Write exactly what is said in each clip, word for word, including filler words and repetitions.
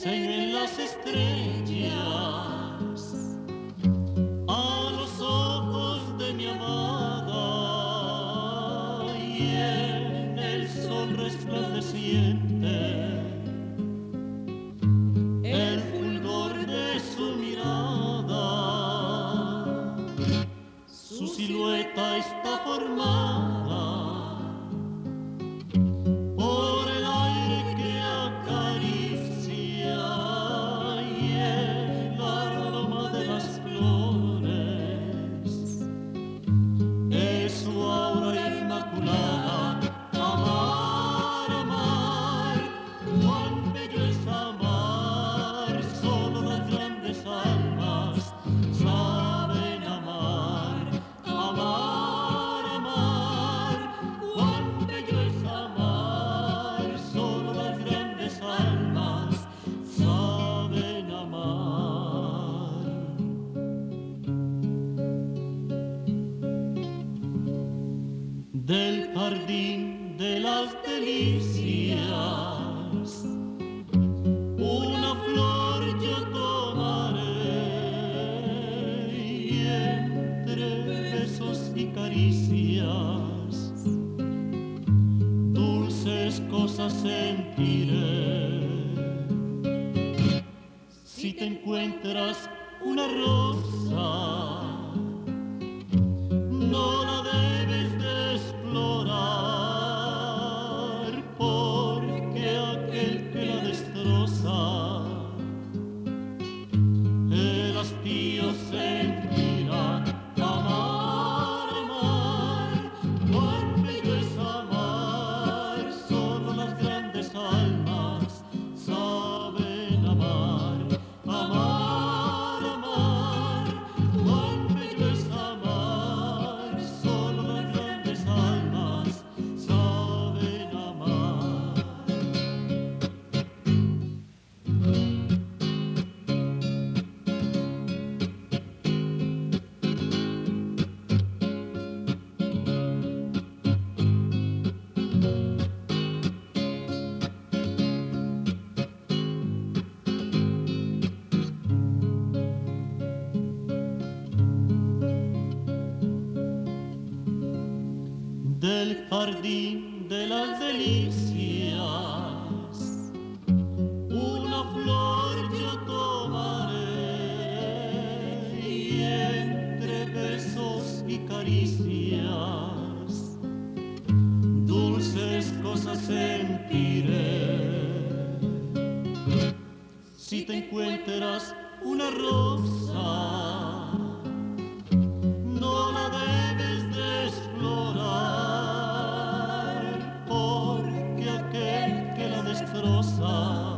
enseñen las estrellas a los ojos de mi amada, y en el sol resplandeciente el fulgor de su mirada. Su silueta está formada por el aire que acaricia y el aroma de las flores. Es su aura inmaculada. Amar, amar, cuán bello es amar. Solo las grandes almas saben amar. Amar, amar, cuán bello es amar. Solo las grandes almas saben amar. Del jardín de las delicias una flor yo tomaré, y entre besos y caricias dulces cosas sentiré. Si te encuentras una rosa, no la debes de explorar, porque aquel que la destroza el hastío sentirá. Amar, amar, cuán bello es amar. Solo las grandes almas saben amar. Amar, amar, cuán bello es amar. Solo las grandes almas saben amar. Del jardín de las delicias una flor yo tomaré, y entre besos y caricias dulces cosas sentiré. Si te encuentras una rosa, no la debes de explorar, porque aquel que la destroza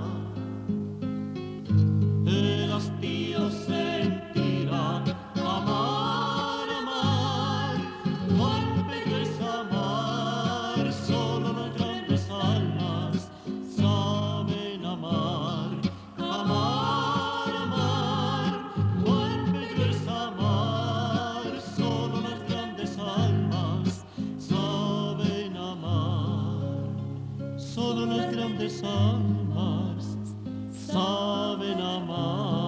el hastío sentirá. Amar, amar, cuán bello es amar. Solo las grandes almas saben amar. Amar, amar, cuán bello es amar. Solo las grandes almas saben amar. Solo las grandes almas saben amar.